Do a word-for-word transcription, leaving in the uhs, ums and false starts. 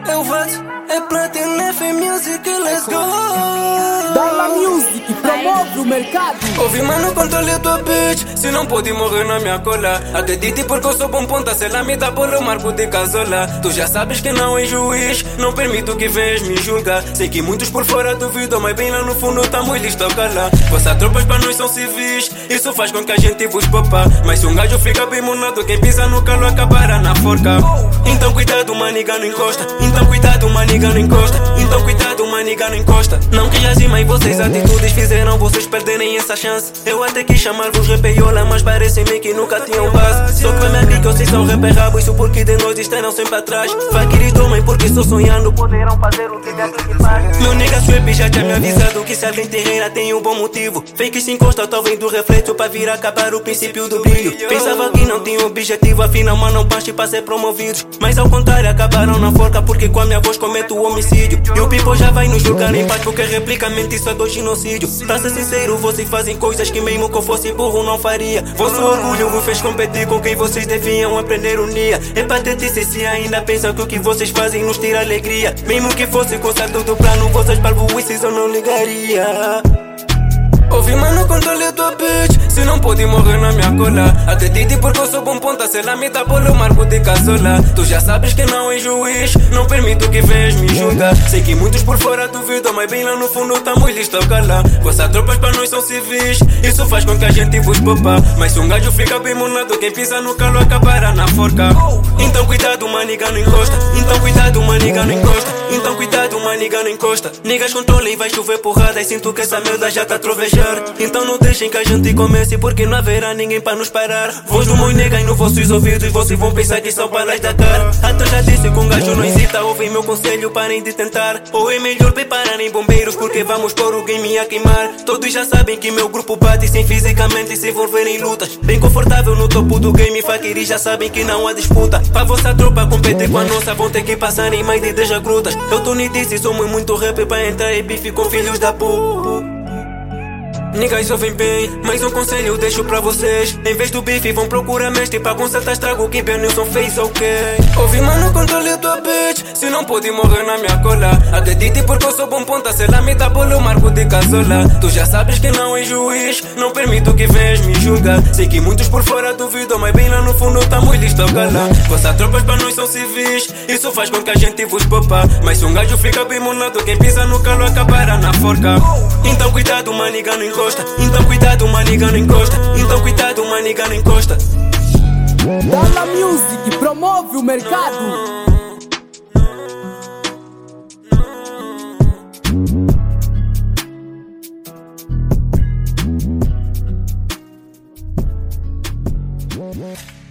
Eu vato, é Platinum F M Music, let's go. Dalla Music promove o mercado. Ouvi mano, controle tua bitch, se não pode morrer na minha cola. Acredite porque eu sou bom ponta, se ela me dá por eu marco de casola. Tu já sabes que não é juiz, não permito que venhas me julgar. Sei que muitos por fora duvidam, mas bem lá no fundo tá muito listo a calar. Vossas tropas pra nós são civis, isso faz com que a gente vos popa. Mas se um gajo fica bem monado, quem pisa no calo acabará na forca. Então cuidado, maniga, não encosta. Então cuidado, maniga, não encosta. Então cuidado, maniga, não encosta. Não que as mas vocês atitudes fizeram vocês perderem essa chance. Eu até quis chamar-vos repeiola, mas parecem-me que nunca tinham base. Só que me aqui que vocês são rapper rabo, isso porque de nós estarão sempre atrás. Fakir tomem porque estou sonhando, poderão fazer o que deve que faz. Meu nigga Swap já tinha me avisado que se alguém terreira tem um bom motivo. Fake se encosta, talvez do reflexo pra vir acabar o princípio do brilho. Pensava que não tinha objetivo, afinal mano baixo pra ser promovidos. Mas ao contrário acabaram na forca, porque com a minha voz cometo o homicídio. E o people já vai nos julgar em paz, porque replica isso é do genocídio. Pra ser sincero, vocês fazem coisas que mesmo que eu fosse burro não faria. Vosso orgulho vos fez competir com quem vocês deviam aprender um dia. É patetice se ainda pensam que o que vocês fazem nos tira alegria. Mesmo que fosse conserto do plano, vocês parvoíces eu não ligaria. Ouvi mano, controle tua bitch, se não pode morrer na minha cola. Acredite porque eu sou bom ponta, se ela me dá por eu marco de casola. Tu já sabes que não é juiz, não permito que venhas me julgar. Sei que muitos por fora duvidam, mas bem lá no fundo tá muito listo a calar. Vossas tropas pra nós são civis, isso faz com que a gente vos popa. Mas se um gajo fica bem monado, quem pisa no calo acabará na forca. Então cuidado, maniga, não encosta. Então cuidado, maniga, não encosta. Então cuidado, maniga, não encosta. Niggas controle e vai chover porrada, e sinto que essa merda já tá trovejando. Então não deixem que a gente comece, porque não haverá ninguém para nos parar. Voz do meu nega nos vossos ouvidos, vocês vão pensar que são balas da cara. Até já disse que um gajo não hesita, ouvem meu conselho, parem de tentar. Ou é melhor prepararem bombeiros, porque vamos pôr o game a queimar. Todos já sabem que meu grupo bate sem fisicamente se envolver em lutas. Bem confortável no topo do game, faquiris já sabem que não há disputa. Pra vossa tropa competir com a nossa, vão ter que passar em mais de dez grutas. Eu tô disse, somos muito rap pra entrar em bife com filhos da pu. Niggas ouvem bem, mais um conselho eu deixo pra vocês. Em vez do bife vão procurar mestre pra consertar estrago que Benilson fez, ok? Ouvi mano, controle tua bitch, se não pode morrer na minha cola. Acredite porque eu sou bom ponta, se ela me dá por eu marco de casola. Tu já sabes que não é juiz, não permito que venhas me julgar. Sei que muitos por fora duvidam, mas bem lá no fundo tá muito listo a calar. Vossas tropas pra nós são civis, isso faz com que a gente vos popa. Mas se um gajo fica bem monado, quem pisa no calo acabará na forca. Então cuidado, maniga, não encosta. Então cuidado, maniga, não encosta. Então cuidado, maniga, não encosta. Dalla Music promove o mercado. Yeah.